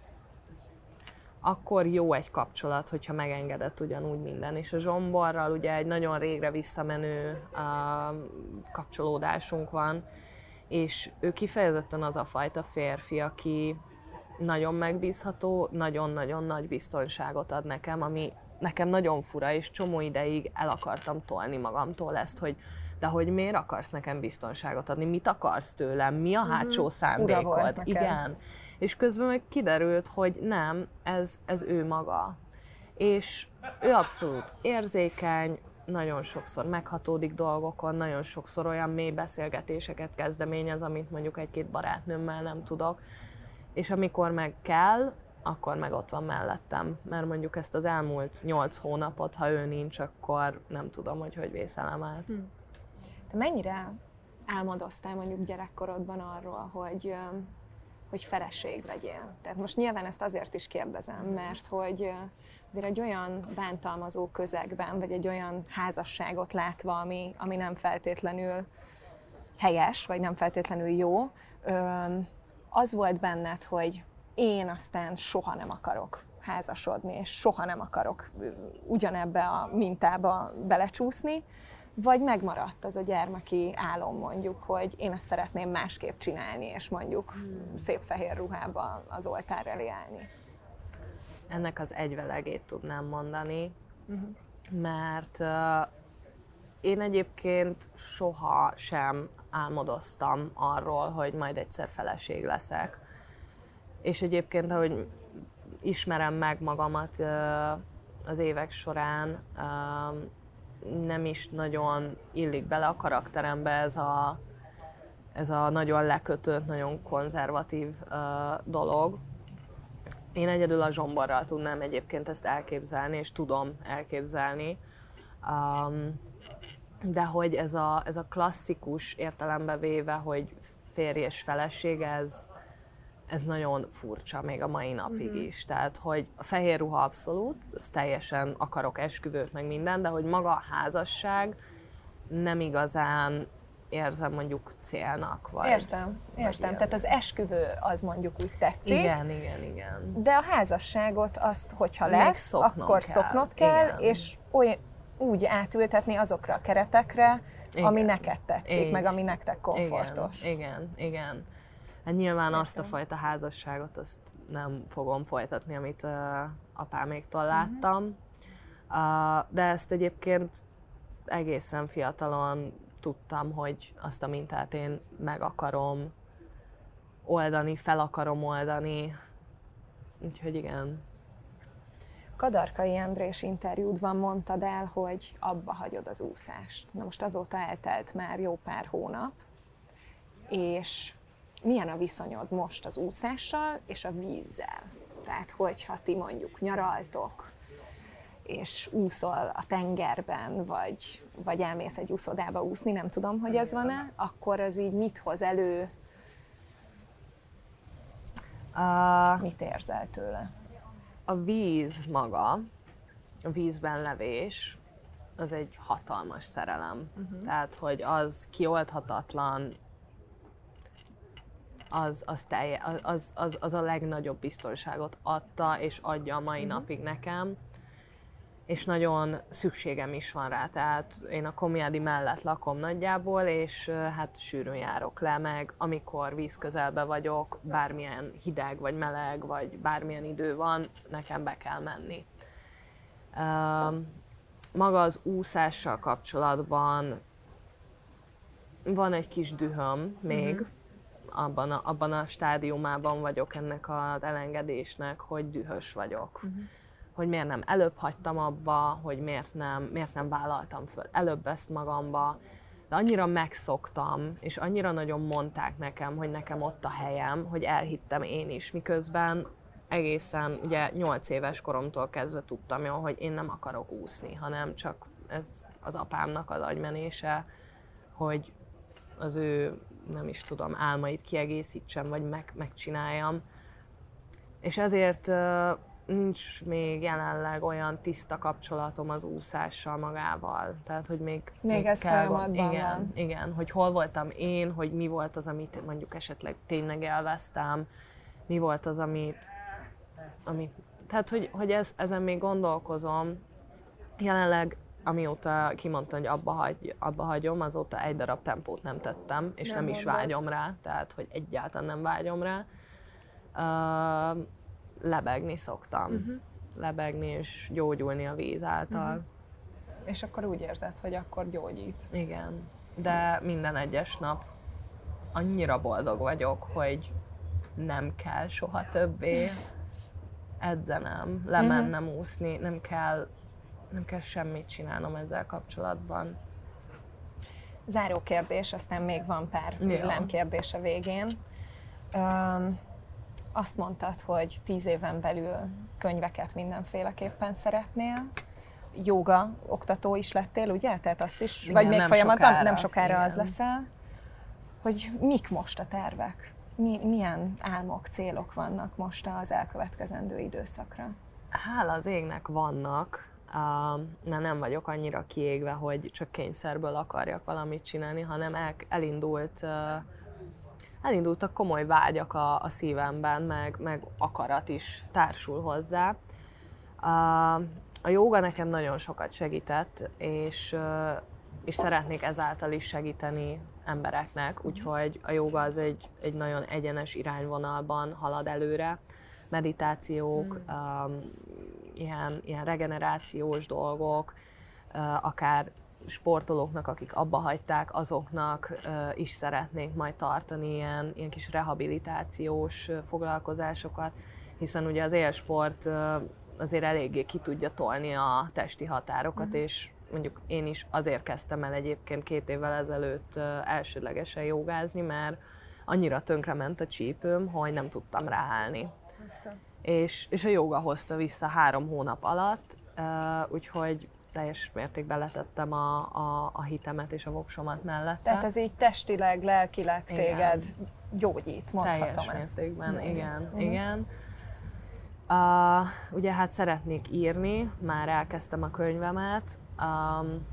akkor jó egy kapcsolat, hogyha megengedett ugyanúgy minden. És a Zsomborral ugye egy nagyon régre visszamenő uh, kapcsolódásunk van, és ő kifejezetten az a fajta férfi, aki nagyon megbízható, nagyon-nagyon nagy biztonságot ad nekem, ami nekem nagyon fura, és csomó ideig el akartam tolni magamtól ezt, hogy de hogy miért akarsz nekem biztonságot adni, mit akarsz tőlem, mi a hátsó szándékod? Igen. És közben meg kiderült, hogy nem, ez, ez ő maga. És ő abszolút érzékeny, nagyon sokszor meghatódik dolgokon, nagyon sokszor olyan mély beszélgetéseket kezdeményez, amit mondjuk egy-két barátnőmmel nem tudok. És amikor meg kell, akkor meg ott van mellettem, mert mondjuk ezt az elmúlt nyolc hónapot, ha ő nincs, akkor nem tudom, hogy hogy vészelem át. Hm. Te mennyire álmodoztál mondjuk gyerekkorodban arról, hogy, hogy feleség legyél? Tehát most nyilván ezt azért is kérdezem, mert hogy azért egy olyan bántalmazó közegben, vagy egy olyan házasságot látva, ami, ami nem feltétlenül helyes, vagy nem feltétlenül jó, az volt benned, hogy én aztán soha nem akarok házasodni, és soha nem akarok ugyanebbe a mintába belecsúszni, vagy megmaradt az a gyermeki álom mondjuk, hogy én ezt szeretném másképp csinálni, és mondjuk hmm. szép fehér ruhába az oltár elé állni. Ennek az egyvelegét tudnám mondani, uh-huh. mert uh, én egyébként soha sem álmodoztam arról, hogy majd egyszer feleség leszek. És egyébként, ahogy ismerem meg magamat uh, az évek során, uh, nem is nagyon illik bele a karakterembe ez a, ez a nagyon lekötött, nagyon konzervatív uh, dolog. Én egyedül a Zsomborral tudnám egyébként ezt elképzelni, és tudom elképzelni. Um, de hogy ez a, ez a klasszikus értelembe véve, hogy férj és feleség, ez, ez nagyon furcsa még a mai napig mm-hmm. is. Tehát, hogy a fehér ruha abszolút, ez teljesen akarok esküvőt, meg minden, de hogy maga a házasság nem igazán érzem mondjuk célnak. Vagy, értem, értem. Vagy tehát az esküvő az mondjuk úgy tetszik. Igen, igen, igen. De a házasságot azt, hogyha lesz, akkor kell. szoknod kell, igen. és oly, úgy átültetni azokra a keretekre, igen. ami neked tetszik, így. meg ami nektek komfortos. Igen, igen, igen. Hát nyilván értem. Azt a fajta házasságot azt nem fogom folytatni, amit uh, apáméktól láttam. Uh-huh. Uh, de ezt egyébként egészen fiatalon tudtam, hogy azt a mintát én meg akarom oldani, fel akarom oldani. Úgyhogy igen. Kadarkai Andrés interjúdban mondtad el, hogy abba hagyod az úszást. Na most azóta eltelt már jó pár hónap, és milyen a viszonyod most az úszással és a vízzel? Tehát, hogyha ti mondjuk nyaraltok, és úszol a tengerben, vagy, vagy elmész egy úszodába úszni, nem tudom, hogy ez van-e, akkor az így mit hoz elő? Uh, mit érzel tőle? A víz maga, a vízben levés, az egy hatalmas szerelem. Uh-huh. Tehát, hogy az kioldhatatlan, az, az, telje, az, az, az a legnagyobb biztonságot adta, és adja a mai uh-huh. napig nekem. És nagyon szükségem is van rá, tehát én a Komjádi mellett lakom nagyjából, és hát sűrűn járok le, meg amikor víz közelbe vagyok, bármilyen hideg, vagy meleg, vagy bármilyen idő van, nekem be kell menni. Maga az úszással kapcsolatban van egy kis dühöm még, uh-huh. abban, a, abban a stádiumában vagyok ennek az elengedésnek, hogy dühös vagyok. Uh-huh. Hogy miért nem előbb hagytam abba, hogy miért nem, miért nem vállaltam föl előbb ezt magamba. De annyira megszoktam, és annyira nagyon mondták nekem, hogy nekem ott a helyem, hogy elhittem én is, miközben egészen ugye nyolc éves koromtól kezdve tudtam jól, hogy én nem akarok úszni, hanem csak ez az apámnak az agymenése, hogy az ő, nem is tudom, álmait kiegészítsem, vagy meg, megcsináljam. És ezért nincs még jelenleg olyan tiszta kapcsolatom az úszással magával. Tehát, hogy még... Még, még ez folyamatban igen, van. Igen, hogy hol voltam én, hogy mi volt az, amit mondjuk esetleg tényleg elvesztem, mi volt az, amit... amit tehát, hogy, hogy ez, ezen még gondolkozom. Jelenleg, amióta kimondtam, hogy abba, hagy, abba hagyom, azóta egy darab tempót nem tettem, és nem, nem is vágyom rá, tehát, hogy egyáltalán nem vágyom rá. Uh, lebegni szoktam. Uh-huh. Lebegni és gyógyulni a víz által. Uh-huh. És akkor úgy érzed, hogy akkor gyógyít. Igen. De minden egyes nap annyira boldog vagyok, hogy nem kell soha többé edzenem, lemennem uh-huh. úszni, nem kell, nem kell semmit csinálnom ezzel kapcsolatban. Záró kérdés, aztán még van pár villámkérdés a végén. Um, Azt mondtad, hogy tíz éven belül könyveket mindenféleképpen szeretnél. Jóga oktató is lettél, ugye? Tehát azt is, igen, vagy még folyamatban, sokára, nem sokára igen. az leszel. Hogy mik most a tervek? Mi, milyen álmok, célok vannak most az elkövetkezendő időszakra? Hála az égnek vannak, de nem vagyok annyira kiégve, hogy csak kényszerből akarjak valamit csinálni, hanem el, elindult Elindultak komoly vágyak a, a szívemben, meg, meg akarat is társul hozzá. A, a jóga nekem nagyon sokat segített, és, és szeretnék ezáltal is segíteni embereknek, úgyhogy a jóga az egy, egy nagyon egyenes irányvonalban halad előre. Meditációk, mm. um, ilyen, ilyen regenerációs dolgok, uh, akár sportolóknak, akik abba hagyták, azoknak uh, is szeretnénk majd tartani ilyen, ilyen kis rehabilitációs uh, foglalkozásokat, hiszen ugye az élsport uh, azért eléggé ki tudja tolni a testi határokat, uh-huh. és mondjuk én is azért kezdtem el egyébként két évvel ezelőtt uh, elsődlegesen jogázni, mert annyira tönkrement a csípőm, hogy nem tudtam ráállni. És, és a jóga hozta vissza három hónap alatt, uh, úgyhogy teljes mértékben letettem a, a, a hitemet és a voksomat mellette. Tehát ez így testileg, lelkileg téged igen. gyógyít, mondhatom teljes ezt. mértékben, igen, igen. Uh-huh. igen. Uh, ugye hát szeretnék írni, már elkezdtem a könyvemet. Um,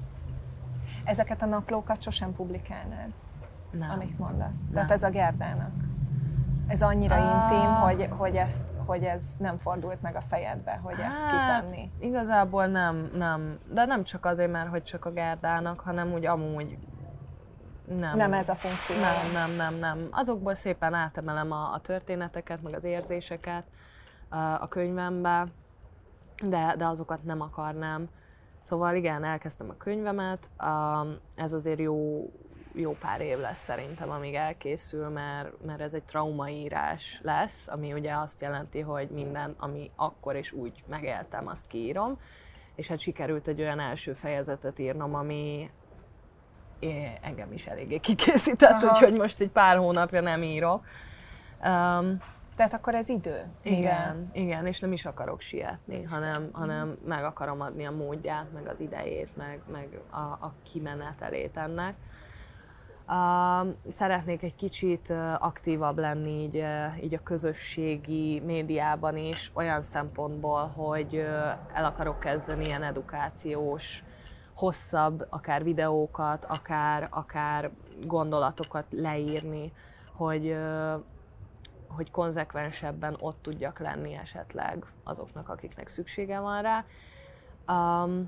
Ezeket a naplókat sosem publikálnád, nem. amit mondasz? Nem. Tehát ez a Gerdának? Ez annyira uh, intim, hogy, hogy, ezt, hogy ez nem fordult meg a fejedbe, hogy hát, ezt kitenni? Igazából nem, nem. De nem csak azért, mert hogy csak a Gerdának, hanem úgy amúgy nem. Nem ez a funkció? Nem, nem, nem, nem. Azokból szépen átemelem a, a történeteket, meg az érzéseket a, a könyvembe, de, de azokat nem akarnám. Szóval igen, elkezdtem a könyvemet, ez azért jó, jó pár év lesz szerintem, amíg elkészül, mert, mert ez egy traumaírás lesz, ami ugye azt jelenti, hogy minden, ami akkor és úgy megéltem, azt kiírom. És hát sikerült egy olyan első fejezetet írnom, ami engem is eléggé kikészített, úgyhogy most egy pár hónapja nem írok. Um, Tehát akkor ez idő? Igen, igen, és nem is akarok sietni, hanem, hanem meg akarom adni a módját, meg az idejét, meg, meg a, a kimenetelét ennek. Uh, szeretnék egy kicsit uh, aktívabb lenni így, uh, így a közösségi médiában is, olyan szempontból, hogy uh, el akarok kezdeni ilyen edukációs, hosszabb, akár videókat, akár, akár gondolatokat leírni, hogy, uh, hogy konzekvensebben ott tudjak lenni esetleg azoknak, akiknek szüksége van rá. Um,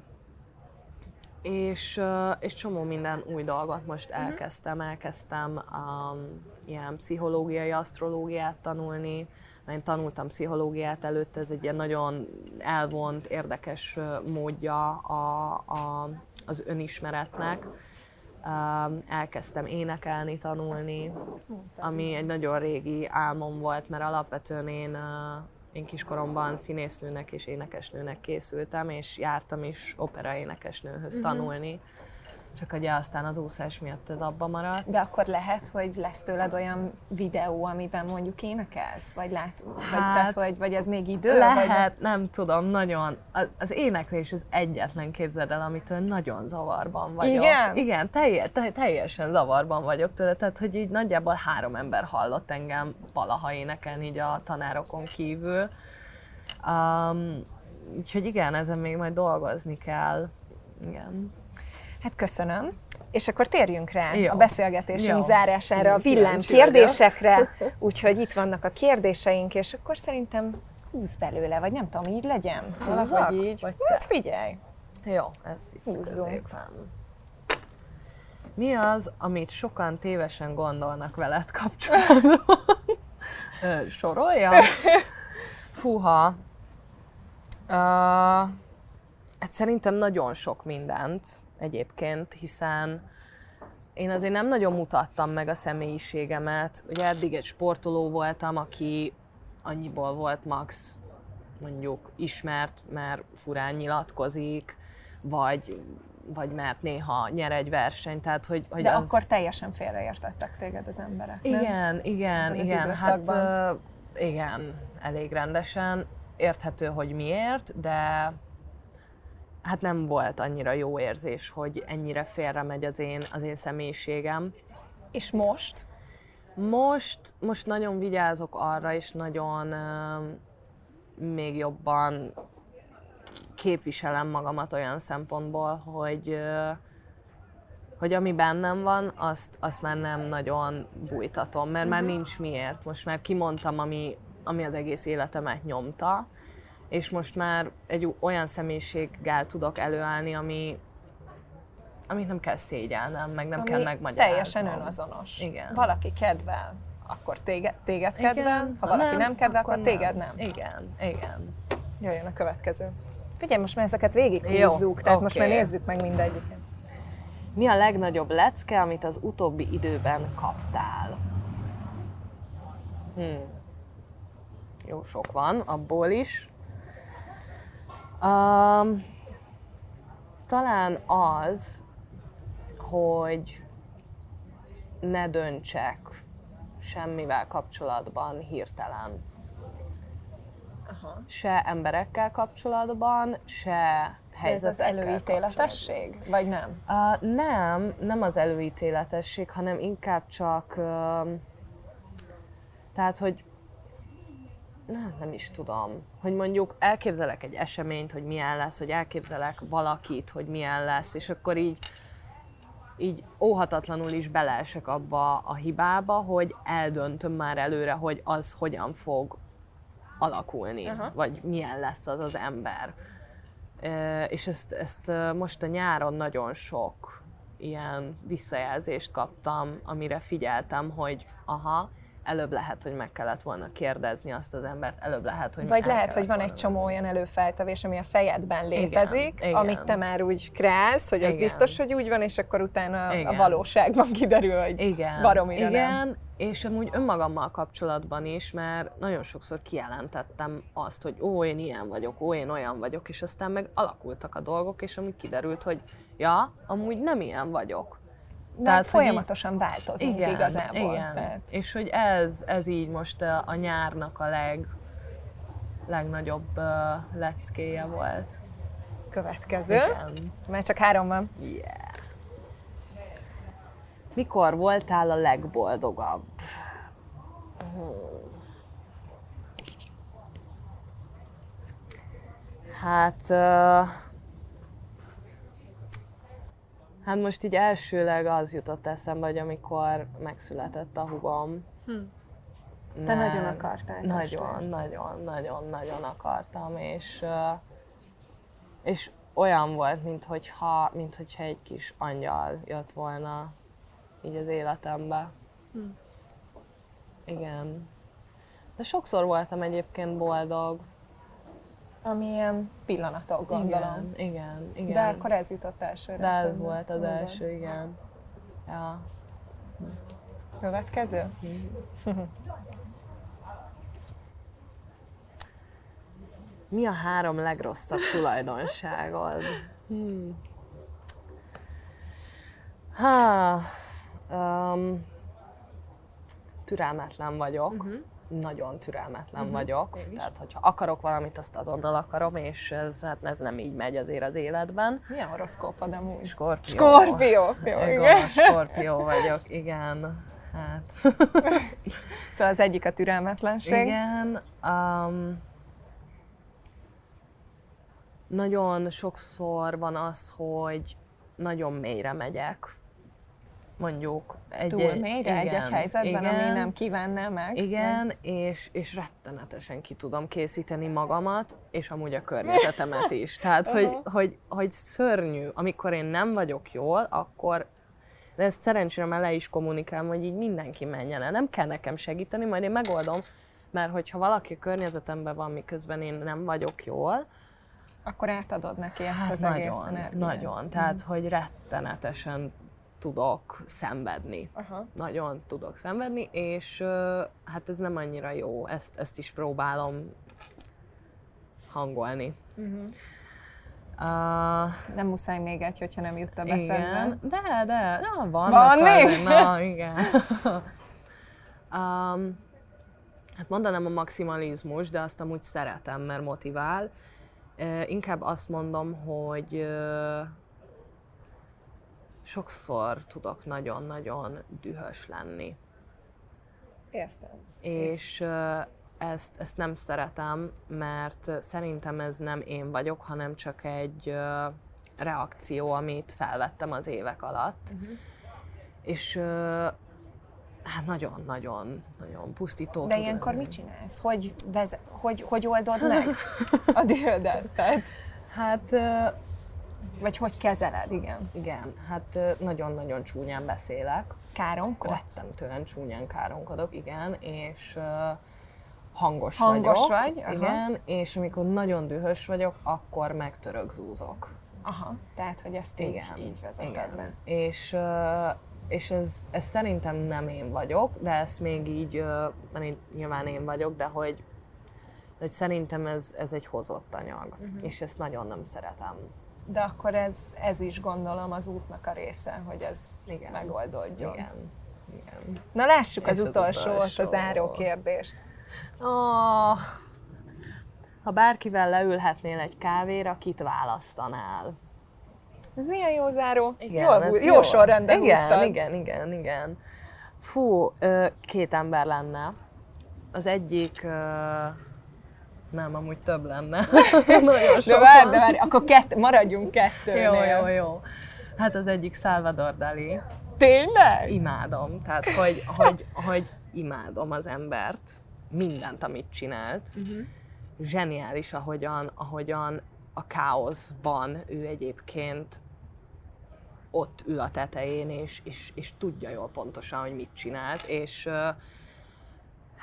És, és csomó minden új dolgot most elkezdtem. Elkezdtem um, ilyen pszichológiai asztrológiát tanulni. Én tanultam pszichológiát előtt, ez egy ilyen nagyon elvont, érdekes módja a, a, az önismeretnek. Um, elkezdtem énekelni, tanulni, ami egy nagyon régi álmom volt, mert alapvetően én uh, Én kiskoromban színésznőnek és énekesnőnek készültem, és jártam is operaénekesnőhöz uh-huh. tanulni. Csak ugye aztán az úszás miatt ez abba maradt. De akkor lehet, hogy lesz tőled olyan videó, amiben mondjuk énekelsz? Vagy, lát, hát, vagy, tehát, vagy, vagy ez még idő? Lehet, vagy... nem tudom, nagyon. Az, az éneklés az egyetlen, képzeld el, amitől nagyon zavarban vagyok. Igen? Igen, telje, teljesen zavarban vagyok tőle, tehát hogy így nagyjából három ember hallott engem valaha énekelni így a tanárokon kívül. Um, úgyhogy igen, ezen még majd dolgozni kell. Igen. Hát köszönöm. És akkor térjünk rá Jó. a beszélgetésünk Jó. zárására, a villám Kíváncsi kérdésekre. Úgyhogy itt vannak a kérdéseink, és akkor szerintem húz belőle, vagy nem tudom, így legyen. Valahogy így. Vagy Hát figyelj. Jó, ez itt Húzzunk. középen. Mi az, amit sokan tévesen gondolnak veled kapcsolatban? Soroljam? Fúha. Uh, hát szerintem nagyon sok mindent egyébként, hiszen én azért nem nagyon mutattam meg a személyiségemet. Ugye eddig egy sportoló voltam, aki annyiból volt max mondjuk ismert, mert furán nyilatkozik, vagy, vagy mert néha nyer egy versenyt. Tehát, hogy, hogy De az... akkor teljesen félreértettek téged az emberek, nem? Igen, igen, Az igen. Hát időszakban. uh, igen, elég rendesen. Érthető, hogy miért, de hát nem volt annyira jó érzés, hogy ennyire félre megy az én, az én személyiségem. És most? Most, most nagyon vigyázok arra, és nagyon uh, még jobban képviselem magamat olyan szempontból, hogy, uh, hogy ami bennem van, azt, azt már nem nagyon bújtatom, mert már nincs miért. Most már kimondtam, ami, ami az egész életemet nyomta, és most már egy olyan személyiséggel tudok előállni, ami, amit nem kell szégyelnem, meg nem ami kell megmagyaráznom. Teljesen önazonos. Igen. Valaki kedvel, akkor téged, téged kedvel, Igen, ha valaki nem, nem kedvel, akkor, akkor téged nem. Igen, igen. Jöjjön a következő. Figyelj, most már ezeket végighúzzuk, tehát oké. most már nézzük meg mindegyiket. Mi a legnagyobb lecke, amit az utóbbi időben kaptál? Hmm. Jó sok van, abból is. Um, talán az, hogy ne döntsek semmivel kapcsolatban hirtelen. Aha. Se emberekkel kapcsolatban, se helyzetekkel. Ez az előítéletesség? Vagy nem? Uh, nem, nem az előítéletesség, hanem inkább csak, uh, tehát, hogy nem, nem is tudom, hogy mondjuk elképzelek egy eseményt, hogy milyen lesz, hogy elképzelek valakit, hogy milyen lesz, és akkor így, így óhatatlanul is beleesek abba a hibába, hogy eldöntöm már előre, hogy az hogyan fog alakulni, aha, vagy milyen lesz az az ember. És ezt, ezt most a nyáron nagyon sok ilyen visszajelzést kaptam, amire figyeltem, hogy aha, előbb lehet, hogy meg kellett volna kérdezni azt az embert, előbb lehet, hogy Vagy lehet, hogy van egy csomó olyan előfeltevés, ami a fejedben létezik, igen, amit igen. te már úgy kreálsz, hogy az Igen. biztos, hogy úgy van, és akkor utána Igen. a valóságban kiderül, hogy igen, baromira igen, nem. És amúgy önmagammal kapcsolatban is, mert nagyon sokszor kijelentettem azt, hogy ó, én ilyen vagyok, ó, én olyan vagyok, és aztán meg alakultak a dolgok, és amúgy kiderült, hogy ja, amúgy nem ilyen vagyok. Tehát folyamatosan így, változunk igen, igazából. Igen. Tehát. És hogy ez, ez így most a, a nyárnak a leg, legnagyobb uh, leckéje volt. Következő. Igen. Már csak három van. Yeah. Mikor voltál a legboldogabb? Hát... Uh, Hát most így elsőleg az jutott eszembe, hogy amikor megszületett a húgom. Hm. Te nagyon akartál. Nagyon, nagyon, nagyon, nagyon akartam, és, és olyan volt, minthogyha, minthogyha egy kis angyal jött volna így az életembe. Hm. Igen. De sokszor voltam egyébként boldog. Amilyen pillanatok, gondolom. Igen, igen, igen. De akkor ez jutott elsőre. De ez volt az igen. első, igen. Ja. Következő? Mi a három legrosszabb tulajdonságod? Hmm. Ha, um, türelmetlen vagyok. Uh-huh. Nagyon türelmetlen uh-huh. vagyok. Tehát, hogyha akarok valamit, azt azonnal akarom, és ez, hát ez nem így megy azért az életben. Milyen horoszkópod amúgy? Skorpió. Skorpió! Jó, igen. Skorpió vagyok, igen. Hát. Szóval az egyik a türelmetlenség. Igen. Um, nagyon sokszor van az, hogy nagyon mélyre megyek. Mondjuk egy túl mélyre egy-egy helyzetben, igen, ami nem kívánnál meg. Igen, és, és rettenetesen ki tudom készíteni magamat, és amúgy a környezetemet is. Tehát, uh-huh. hogy, hogy, hogy szörnyű. Amikor én nem vagyok jól, akkor, de ezt szerencsére már le is kommunikálom, hogy így mindenki menjen el. Nem kell nekem segíteni, majd én megoldom, mert hogyha valaki a környezetemben van, miközben én nem vagyok jól, akkor átadod neki ezt hát az nagyon, egész energiát. Nagyon, tehát, uh-huh. hogy rettenetesen tudok szenvedni. Aha. Nagyon tudok szenvedni, és uh, hát ez nem annyira jó, ezt, ezt is próbálom hangolni. Uh-huh. Uh, nem muszáj még egy, hogyha nem jut a beszedbe. Igen, de, de, de vannak. Van még? Na, igen. um, hát mondanám a maximalizmus, de azt amúgy szeretem, mert motivál. Uh, inkább azt mondom, hogy uh, sokszor tudok nagyon-nagyon dühös lenni. Értem. És uh, ezt, ezt nem szeretem, mert szerintem ez nem én vagyok, hanem csak egy uh, reakció, amit felvettem az évek alatt. Uh-huh. És uh, hát nagyon-nagyon nagyon pusztító. De ilyenkor mit csinálsz? Hogy, veze- hogy, hogy oldod meg a dühödet? Tehát... Hát... Uh, Vagy hogy kezeled, igen? Igen, hát nagyon-nagyon csúnyán beszélek. Káromkodsz? Rettentően csúnyán káromkodok, igen, és uh, hangos, hangos vagyok. vagy? Aha. Igen, és amikor nagyon dühös vagyok, akkor meg törökzúzok. Aha, tehát, hogy ezt így, igen, így vezeted igen. le. És, uh, és ez, ez szerintem nem én vagyok, de ezt még így, uh, mert én, nyilván én vagyok, de hogy, hogy szerintem ez, ez egy hozott anyag, uh-huh. és ezt nagyon nem szeretem. De akkor ez, ez is gondolom az útnak a része, hogy ez igen. megoldódjon. Igen. Igen. Na lássuk az, az utolsó, utolsó, a záró kérdést. Oh, ha bárkivel leülhetnél egy kávéra, kit választanál? Ez ilyen jó záró. Igen, jó, jó, jó sorrendben igen, húztad. Igen, igen, igen. Fú, két ember lenne. Az egyik... Nem, amúgy több lenne. Nagyon de várj, de várj, akkor kett, maradjunk kettőnél. Jó, jó, jó. Hát az egyik Salvador Dali. Tényleg? Imádom. Tehát, hogy, hogy, hogy imádom az embert, mindent, amit csinált. Uh-huh. Zseniális, ahogyan, ahogyan a káoszban ő egyébként ott ül a tetején, és, és, és tudja jól pontosan, hogy mit csinált. És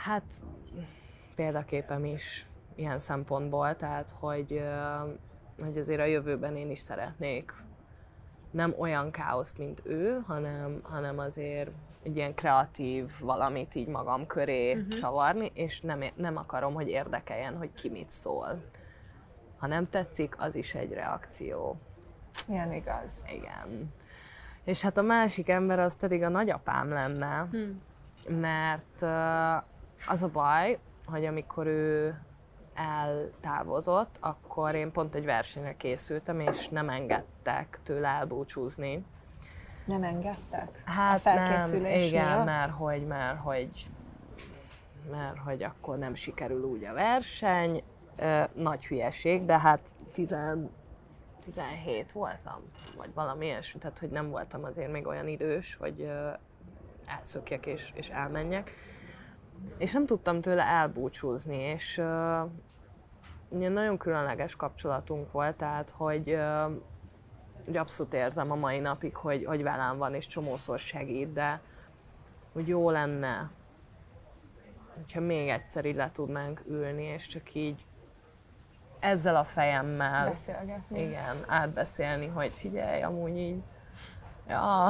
Hát példaképem is ilyen szempontból, tehát hogy, hogy azért a jövőben én is szeretnék nem olyan káoszt, mint ő, hanem, hanem azért egy ilyen kreatív valamit így magam köré uh-huh. csavarni, és nem, nem akarom, hogy érdekeljen, hogy ki mit szól. Ha nem tetszik, az is egy reakció. Ilyen igaz. Igen. És hát a másik ember az pedig a nagyapám lenne, hmm. mert az a baj, hogy amikor ő eltávozott, akkor én pont egy versenyre készültem, és nem engedtek tőle elbúcsúzni. Nem engedtek? Hát a felkészülés nem, igen, miatt? mert hogy, mert hogy, mert hogy akkor nem sikerül úgy a verseny. Nagy hülyeség, de hát tizenhét voltam, vagy valami ilyesmi, tehát hogy nem voltam azért még olyan idős, hogy elszökjek és, és elmenjek. És nem tudtam tőle elbúcsúzni, és uh, ilyen nagyon különleges kapcsolatunk volt, tehát hogy, uh, hogy abszolút érzem a mai napig, hogy, hogy velem van, és csomószor segít, de hogy jó lenne, hogyha még egyszer így le tudnánk ülni, és csak így ezzel a fejemmel beszélgetni. Igen, átbeszélni, hogy figyelj, amúgy így, ja,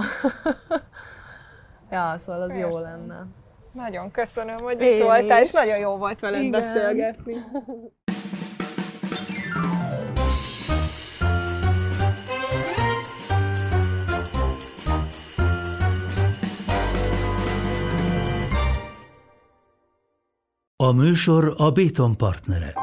ja, szóval az Értem. Jó lenne. Nagyon köszönöm, hogy itt voltál, és nagyon jó volt veled Igen. beszélgetni. A műsor a Béton partnere.